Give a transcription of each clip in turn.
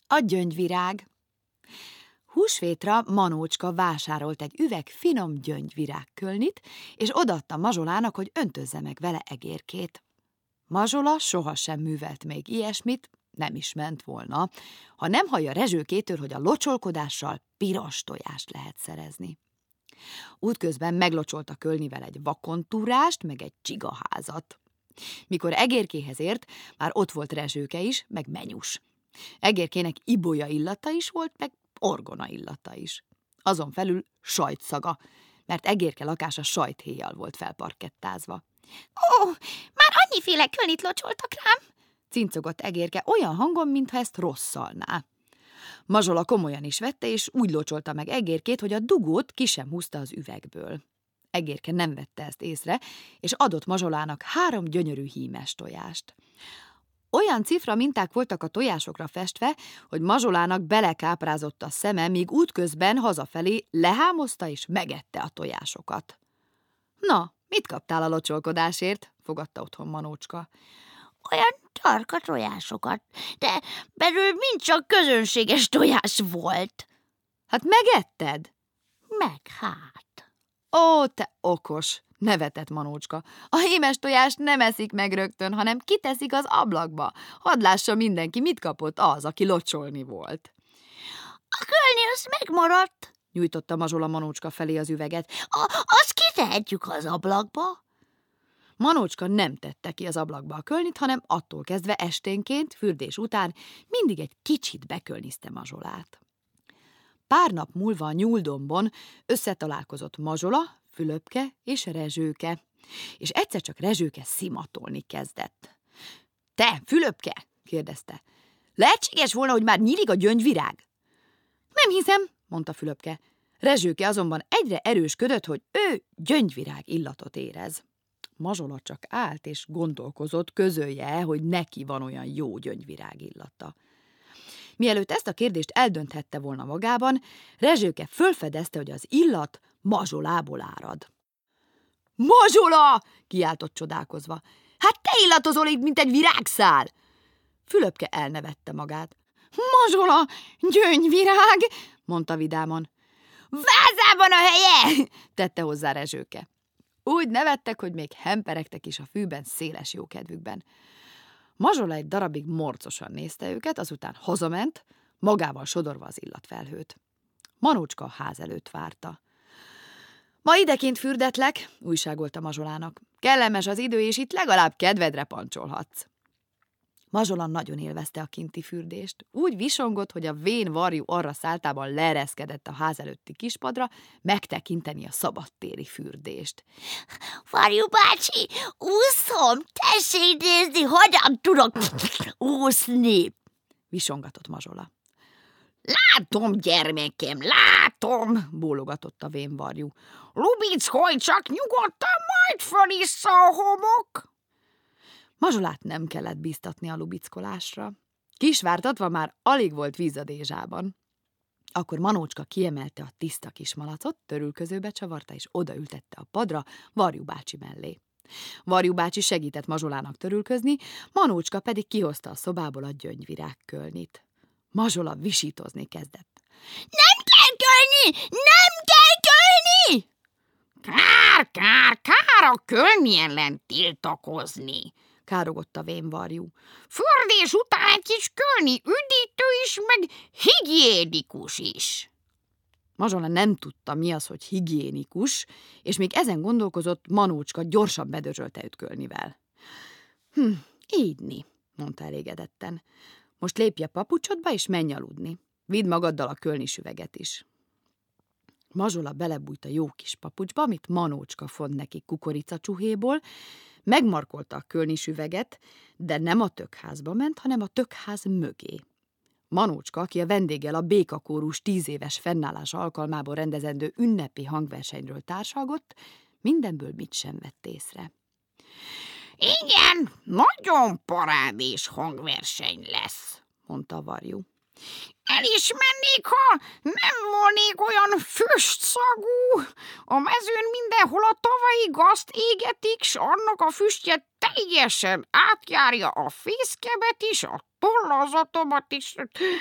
A gyöngyvirág. Húsvétra Manócska vásárolt egy üveg finom gyöngyvirágkölnit, és odaadta Mazsolának, hogy öntözze meg vele egérkét. Mazsola sohasem művelt még ilyesmit, nem is ment volna, ha nem hallja Rezsőkétől, hogy a locsolkodással piros tojást lehet szerezni. Útközben meglocsolta Kölnivel egy vakontúrást, meg egy csigaházat. Mikor egérkéhez ért, már ott volt Rezsőke is, meg Menyus. Egérkének ibolya illata is volt, meg orgona illata is. Azon felül sajtszaga, mert Egérke lakása sajthéjjal volt felparkettázva. Ó, már annyiféle Kölnit locsoltak rám! Cincogott Egérke olyan hangon, mintha ezt rosszalná. Mazsola komolyan is vette, és úgy locsolta meg Egérkét, hogy a dugót ki sem húzta az üvegből. Egérke nem vette ezt észre, és adott Mazsolának 3 gyönyörű hímes tojást. Olyan cifra minták voltak a tojásokra festve, hogy Mazsolának belekáprázott a szeme, míg útközben hazafelé lehámozta és megette a tojásokat. Na, mit kaptál a locsolkodásért? Fogadta otthon Manócska. Olyan tarka tojásokat, de belül mind csak közönséges tojás volt. Hát megetted? Meg hát. Ó, te okos, nevetett Manócska. A hímes tojást nem eszik meg rögtön, hanem kiteszik az ablakba. Hadd lássa mindenki, mit kapott az, aki locsolni volt. A Kölni az megmaradt, nyújtotta Mazsola Manócska felé az üveget. Azt kitehetjük az ablakba. Manócska nem tette ki az ablakba a Kölnit, hanem attól kezdve esténként, fürdés után mindig egy kicsit bekölnizte Mazsolát. Pár nap múlva a Nyúldombon összetalálkozott Mazsola, Fülöpke és Rezsőke, és egyszer csak Rezsőke szimatolni kezdett. Te, Fülöpke? kérdezte. Lehetséges volna, hogy már nyílik a gyöngyvirág? Nem hiszem, mondta Fülöpke. Rezsőke azonban egyre erősködött, hogy ő gyöngyvirág illatot érez. Mazsola csak állt és gondolkozott, közölje, hogy neki van olyan jó gyöngyvirág illata. Mielőtt ezt a kérdést eldönthette volna magában, Rezsőke fölfedezte, hogy az illat Mazsolából árad. Mazsola! Kiáltott csodálkozva. Hát te illatozol itt, mint egy virágszál! Fülöpke elnevette magát. Mazsola, gyöngyvirág! Mondta vidáman. Vázában a helye! Tette hozzá Rezsőke. Úgy nevettek, hogy még hemperegtek is a fűben széles jókedvükben. Mazsola egy darabig morcosan nézte őket, azután hazament, magával sodorva az illatfelhőt. Manócska a ház előtt várta. Ma idekint fürdetlek, újságolta Mazsolának. Kellemes az idő, és itt legalább kedvedre pancsolhatsz. Mazsola nagyon élvezte a kinti fürdést. Úgy visongott, hogy a vén varjú arra száltában leereszkedett a ház előtti kispadra, megtekinteni a szabadtéri fürdést. Varjú bácsi, úszom, tessék nézni, hogyan tudok úszni, visongatott Mazsola. Látom, gyermekem, látom, bólogatott a vén varjú. Lubickolj csak nyugodtan, majd fölissza a homok. Mazsolát nem kellett bíztatni a lubickolásra. Kisvártatva már alig volt víz a dézsában. Akkor Manócska kiemelte a tiszta kis malacot, törülközőbe csavarta, és odaültette a padra Varjú bácsi mellé. Varjú bácsi segített Mazsolának törülközni, Manócska pedig kihozta a szobából a gyöngyvirágkölnit. Mazsola visítozni kezdett. Nem kell kölni! Nem kell kölni! Kár a Kölni ellen tiltakozni, károgott a vén varjú. Fürdés után egy kis Kölni üdítő is, meg higiénikus is. Mazsola nem tudta, mi az, hogy higiénikus, és még ezen gondolkozott, Manócska gyorsan bedörzsölte őt Kölnivel. Ígyni, mondta elégedetten. Most lépj a papucsodba, és menj aludni. Vidd magaddal a Kölni süveget is. Mazsola belebújt a jó kis papucsba, amit Manócska font neki kukoricacsuhéból, megmarkolta a Kölni süveget, de nem a tökházba ment, hanem a tökház mögé. Manócska, aki a vendéggel a békakórus 10 éves fennállása alkalmából rendezendő ünnepi hangversenyről társalgott, mindenből mit sem vett észre. Igen, nagyon parádés hangverseny lesz, mondta a varjú. El is mennék, ha nem volnék olyan füstszagú. A mezőn mindenhol a tavalyi gazt égetik, s annak a füstje teljesen átjárja a fészkemet is, a tollazatomat is.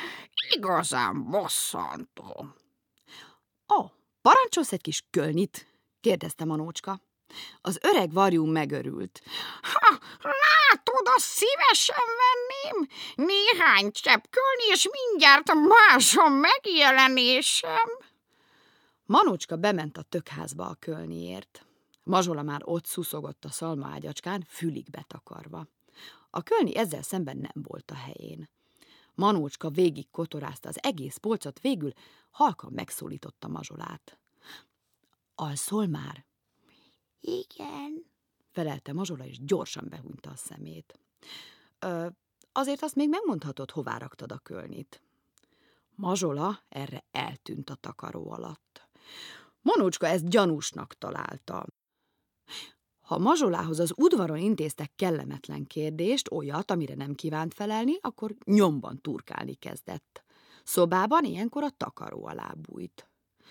Igazán bosszantó. Ó, parancsolsz egy kis kölnit? kérdezte Manócska. Az öreg varjú megörült. Ha, látod, azt szívesen venném. Néhány csepp kölni, és mindjárt másom megjelenésem. Manócska bement a tökházba a kölniért. Mazsola már ott szuszogott a szalmaágyacskán, fülig betakarva. A kölni ezzel szemben nem volt a helyén. Manócska végig kotorázta az egész polcot, végül halkan megszólította Mazsolát. Alszol már? Igen. Felelte Mazsola, és gyorsan behúnyta a szemét. Azért azt még megmondhatod, hová raktad a kölnit. Mazsola erre eltűnt a takaró alatt. Manócska ezt gyanúsnak találta. Ha Mazsolához az udvaron intéztek kellemetlen kérdést, olyat, amire nem kívánt felelni, akkor nyomban turkálni kezdett. Szobában ilyenkor a takaró alá bújt.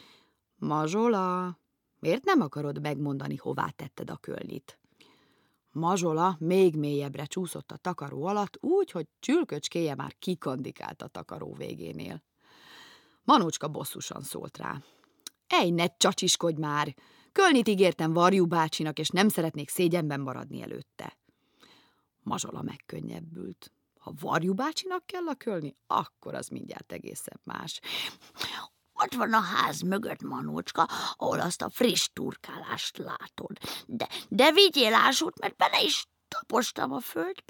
Mazsola, miért nem akarod megmondani, hová tetted a kölnit? Mazsola még mélyebbre csúszott a takaró alatt, úgy, hogy csülköcskéje már kikandikált a takaró végénél. Manócska bosszusan szólt rá. Ej, ne csacsiskodj már! Kölnit ígértem Varjú bácsinak, és nem szeretnék szégyenben maradni előtte. Mazsola megkönnyebbült. Ha Varjú bácsinak kell a kölni, akkor az mindjárt egészen más. Ott van a ház mögött, Manócska, ahol azt a friss turkálást látod. De vigyél ásót, mert bele is tapostam a földbe.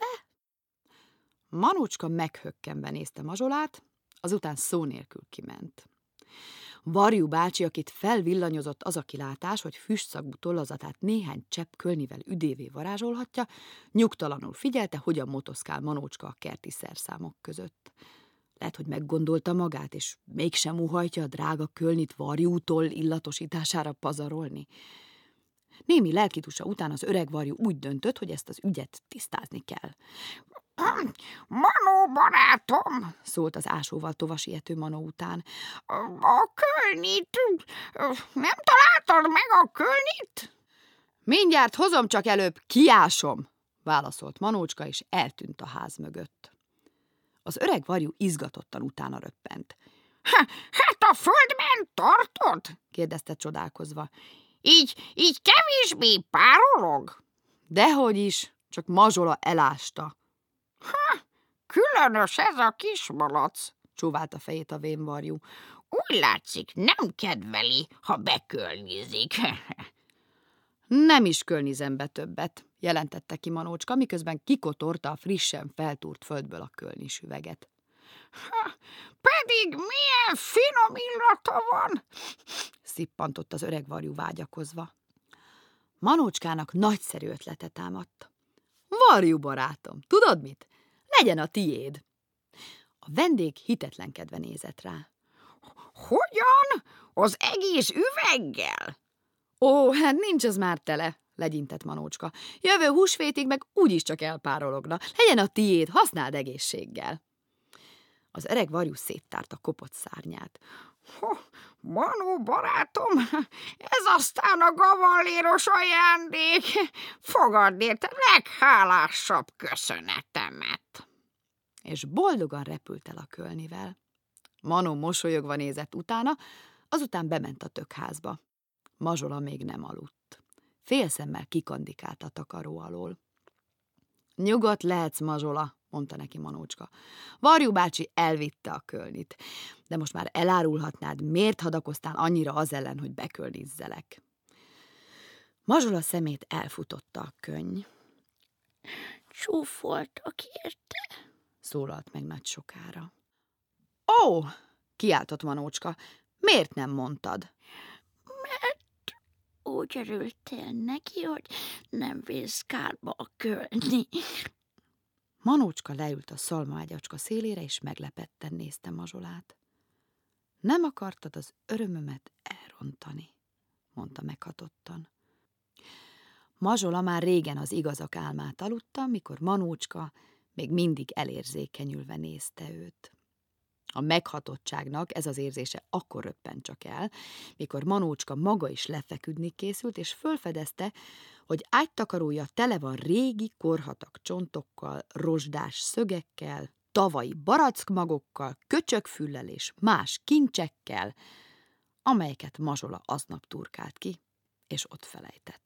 Manócska meghökkenve nézte Mazsolát, azután szó nélkül kiment. Varjú bácsi, akit felvillanyozott az a kilátás, hogy füstszagú tollazatát néhány csepp kölnivel üdévé varázsolhatja, nyugtalanul figyelte, hogyan motoszkál Manócska a kerti szerszámok között. Lehet, hogy meggondolta magát, és mégsem uhajtja a drága kölnit Varjútól illatosítására pazarolni. Némi lelkitusa után az öreg varjú úgy döntött, hogy ezt az ügyet tisztázni kell. Manó barátom, szólt az ásóval tovasiető Manó után. A kölnit, nem találtad meg a kölnit? Mindjárt hozom, csak előbb kiásom, válaszolt Manócska, és eltűnt a ház mögött. Az öreg varjú izgatottan utána röppent. Hát a földben tartod? kérdezte csodálkozva. Így kevésbé párolog? Dehogy is, csak Mazsola elásta. Különös ez a kismalac, csóválta fejét a vénvarjú. Úgy látszik, nem kedveli, ha bekölnizik. Nem is kölnizem be többet, jelentette ki Manócska, miközben kikotorta a frissen feltúrt földből a kölnisüveget. Pedig milyen finom illata van, szippantott az öreg varjú vágyakozva. Manócskának nagyszerű ötlete támadt. Varjú barátom, tudod mit? Legyen a tiéd. A vendég hitetlenkedve nézett rá. Hogyan? Az egész üveggel? Ó, hát nincs az már tele, legyintett Manócska. Jövő húsvétig meg úgyis csak elpárologna. Legyen a tiéd, használd egészséggel. Az öreg varjú széttárt a kopott szárnyát. Manó barátom, ez aztán a gavalléros ajándék. Fogadd érte leghálásabb köszönetemet. És boldogan repült el a kölnivel. Manó mosolyogva nézett utána, azután bement a tökházba. Mazsola még nem aludt. Félszemmel kikandikált a takaró alól. Nyugodt lehetsz, Mazsola, mondta neki Manócska. Varjú bácsi elvitte a kölnit, de most már elárulhatnád, miért hadakoztál annyira az ellen, hogy bekölnizzelek. Mazsola szemét elfutotta a könny. Csúfoltak érte, szólalt meg nagy sokára. Ó, kiáltott Manócska, miért nem mondtad? mert úgy örültél neki, hogy nem vész kárba a kölni. Manócska leült a szalmaágyacska szélére, és meglepetten nézte Mazsolát. Nem akartad az örömömet elrontani, mondta meghatottan. Mazsola már régen az igazak álmát aludta, mikor Manócska még mindig elérzékenyülve nézte őt. A meghatottságnak ez az érzése akkor röppent csak el, mikor Manócska maga is lefeküdni készült, és fölfedezte, hogy ágytakarója tele van régi korhatak csontokkal, rozsdás szögekkel, tavalyi barackmagokkal, köcsögfüllel és más kincsekkel, amelyeket Mazsola aznap turkált ki, és ott felejtett.